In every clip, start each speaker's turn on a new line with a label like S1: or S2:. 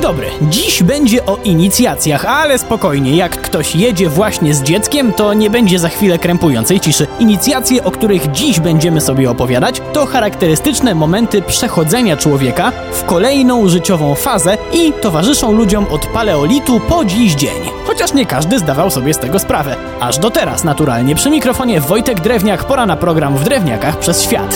S1: dobry, dziś będzie o inicjacjach, ale spokojnie, jak ktoś jedzie właśnie z dzieckiem, to nie będzie za chwilę krępującej ciszy. Inicjacje, o których dziś będziemy sobie opowiadać, to charakterystyczne momenty przechodzenia człowieka w kolejną życiową fazę i towarzyszą ludziom od paleolitu po dziś dzień. Chociaż nie każdy zdawał sobie z tego sprawę. Aż do teraz naturalnie. Przy mikrofonie Wojtek Drewniak, pora na program W Drewniakach przez świat.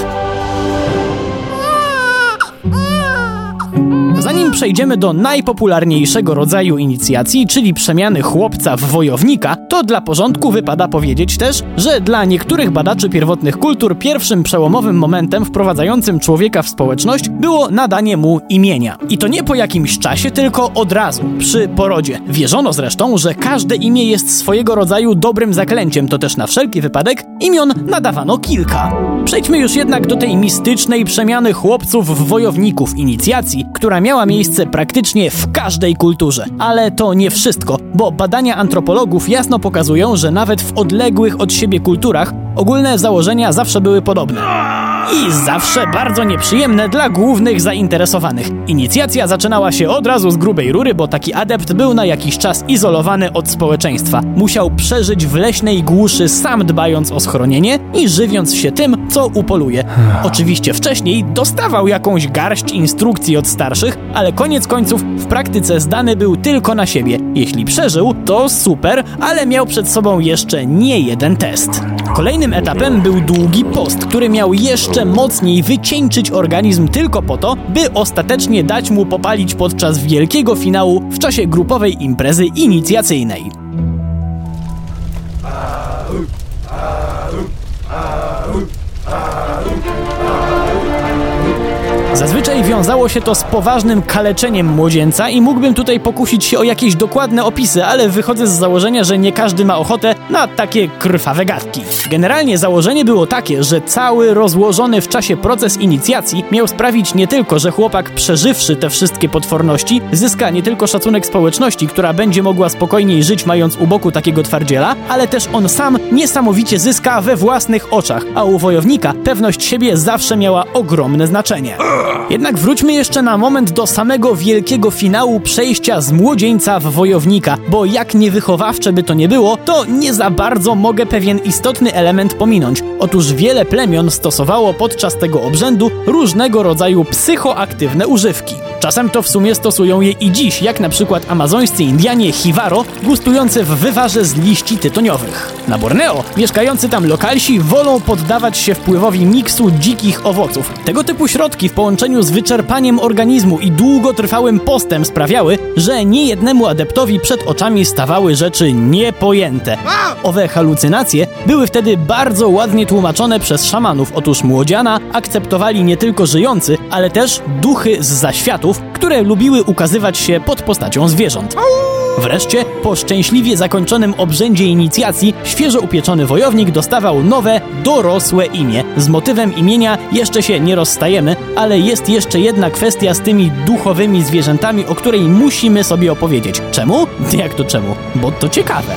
S1: Zanim przejdziemy do najpopularniejszego rodzaju inicjacji, czyli przemiany chłopca w wojownika, to dla porządku wypada powiedzieć też, że dla niektórych badaczy pierwotnych kultur pierwszym przełomowym momentem wprowadzającym człowieka w społeczność było nadanie mu imienia. I to nie po jakimś czasie, tylko od razu, przy porodzie. Wierzono zresztą, że każde imię jest swojego rodzaju dobrym zaklęciem, to też na wszelki wypadek imion nadawano kilka. Przejdźmy już jednak do tej mistycznej przemiany chłopców w wojowników inicjacji, która miała miejsce praktycznie w każdej kulturze. Ale to nie wszystko, bo badania antropologów jasno pokazują, że nawet w odległych od siebie kulturach ogólne założenia zawsze były podobne. I zawsze bardzo nieprzyjemne dla głównych zainteresowanych. Inicjacja zaczynała się od razu z grubej rury, bo taki adept był na jakiś czas izolowany od społeczeństwa. Musiał przeżyć w leśnej głuszy, sam dbając o schronienie i żywiąc się tym, co upoluje. Oczywiście wcześniej dostawał jakąś garść instrukcji od starszych, ale koniec końców w praktyce zdany był tylko na siebie. Jeśli przeżył, to super, ale miał przed sobą jeszcze nie jeden test. Kolejnym etapem był długi post, który miał jeszcze mocniej wycieńczyć organizm tylko po to, by ostatecznie dać mu popalić podczas wielkiego finału w czasie grupowej imprezy inicjacyjnej. Zazwyczaj wiązało się to z poważnym kaleczeniem młodzieńca i mógłbym tutaj pokusić się o jakieś dokładne opisy, ale wychodzę z założenia, że nie każdy ma ochotę na takie krwawe gadki. Generalnie założenie było takie, że cały rozłożony w czasie proces inicjacji miał sprawić nie tylko, że chłopak przeżywszy te wszystkie potworności, zyska nie tylko szacunek społeczności, która będzie mogła spokojniej żyć mając u boku takiego twardziela, ale też on sam niesamowicie zyska we własnych oczach, a u wojownika pewność siebie zawsze miała ogromne znaczenie. Jednak wróćmy jeszcze na moment do samego wielkiego finału przejścia z młodzieńca w wojownika, bo jak niewychowawcze by to nie było, to nie za bardzo mogę pewien istotny element pominąć. Otóż wiele plemion stosowało podczas tego obrzędu różnego rodzaju psychoaktywne używki. Czasem to w sumie stosują je i dziś, jak na przykład amazońscy Indianie Jivaro, gustujący w wywarze z liści tytoniowych. Na Borneo mieszkający tam lokalsi wolą poddawać się wpływowi miksu dzikich owoców. Tego typu środki w połączeniu z wyczerpaniem organizmu i długotrwałym postem sprawiały, że niejednemu adeptowi przed oczami stawały rzeczy niepojęte. Owe halucynacje były wtedy bardzo ładnie tłumaczone przez szamanów. Otóż młodziana akceptowali nie tylko żyjący, ale też duchy z zaświatów, które lubiły ukazywać się pod postacią zwierząt. Wreszcie, po szczęśliwie zakończonym obrzędzie inicjacji, świeżo upieczony wojownik dostawał nowe, dorosłe imię. Z motywem imienia jeszcze się nie rozstajemy, ale jest jeszcze jedna kwestia z tymi duchowymi zwierzętami, o której musimy sobie opowiedzieć. Czemu? Jak to czemu? Bo to ciekawe.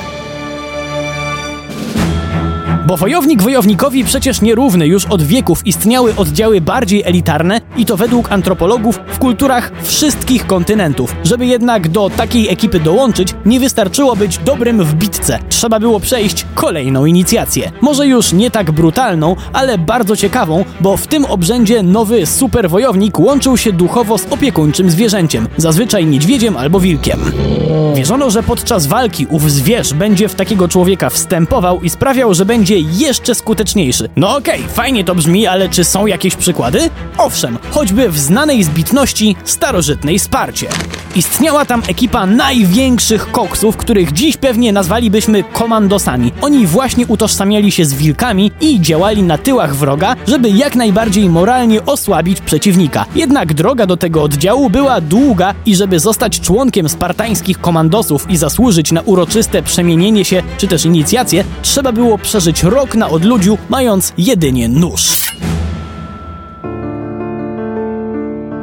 S1: Bo wojownik wojownikowi przecież nierówny, już od wieków istniały oddziały bardziej elitarne i to według antropologów w kulturach wszystkich kontynentów. Żeby jednak do takiej ekipy dołączyć, nie wystarczyło być dobrym w bitce. Trzeba było przejść kolejną inicjację. Może już nie tak brutalną, ale bardzo ciekawą, bo w tym obrzędzie nowy superwojownik łączył się duchowo z opiekuńczym zwierzęciem, zazwyczaj niedźwiedziem albo wilkiem. Wierzono, że podczas walki ów zwierz będzie w takiego człowieka wstępował i sprawiał, że będzie jeszcze skuteczniejszy. No okej, fajnie to brzmi, ale czy są jakieś przykłady? Owszem, choćby w znanej zbitności starożytnej Sparcie. Istniała tam ekipa największych koksów, których dziś pewnie nazwalibyśmy komandosami. Oni właśnie utożsamiali się z wilkami i działali na tyłach wroga, żeby jak najbardziej moralnie osłabić przeciwnika. Jednak droga do tego oddziału była długa i żeby zostać członkiem spartańskich komandosów i zasłużyć na uroczyste przemienienie się czy też inicjację, trzeba było przeżyć rok na odludziu, mając jedynie nóż.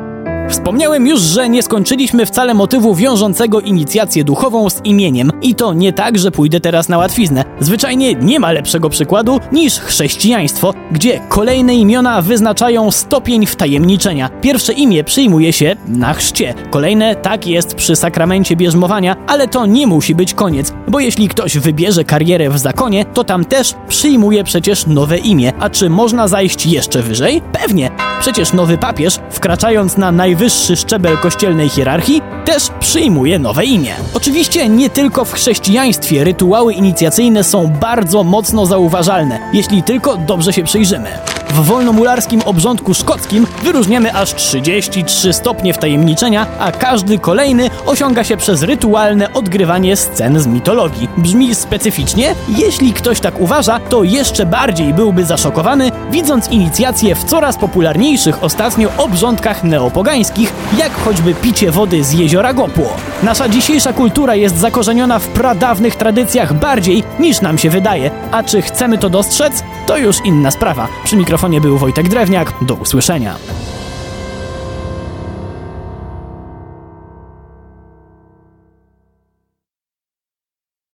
S1: Wspomniałem już, że nie skończyliśmy wcale motywu wiążącego inicjację duchową z imieniem. I to nie tak, że pójdę teraz na łatwiznę. Zwyczajnie nie ma lepszego przykładu niż chrześcijaństwo, gdzie kolejne imiona wyznaczają stopień wtajemniczenia. Pierwsze imię przyjmuje się na chrzcie. Kolejne tak jest przy sakramencie bierzmowania, ale to nie musi być koniec, bo jeśli ktoś wybierze karierę w zakonie, to tam też przyjmuje przecież nowe imię. A czy można zajść jeszcze wyżej? Pewnie. Przecież nowy papież, wkraczając na najwyższy szczebel kościelnej hierarchii, też przyjmuje nowe imię. Oczywiście nie tylko w chrześcijaństwie rytuały inicjacyjne są bardzo mocno zauważalne, jeśli tylko dobrze się przyjrzymy. W wolnomularskim obrządku szkockim wyróżniamy aż 33 stopnie wtajemniczenia, a każdy kolejny osiąga się przez rytualne odgrywanie scen z mitologii. Brzmi specyficznie? Jeśli ktoś tak uważa, to jeszcze bardziej byłby zaszokowany, widząc inicjacje w coraz popularniejszych ostatnio obrządkach neopogańskich, jak choćby picie wody z jeziora Gopło. Nasza dzisiejsza kultura jest zakorzeniona w pradawnych tradycjach bardziej niż nam się wydaje, a czy chcemy to dostrzec? To już inna sprawa. Przy mikrofonie był Wojtek Drewniak. Do usłyszenia.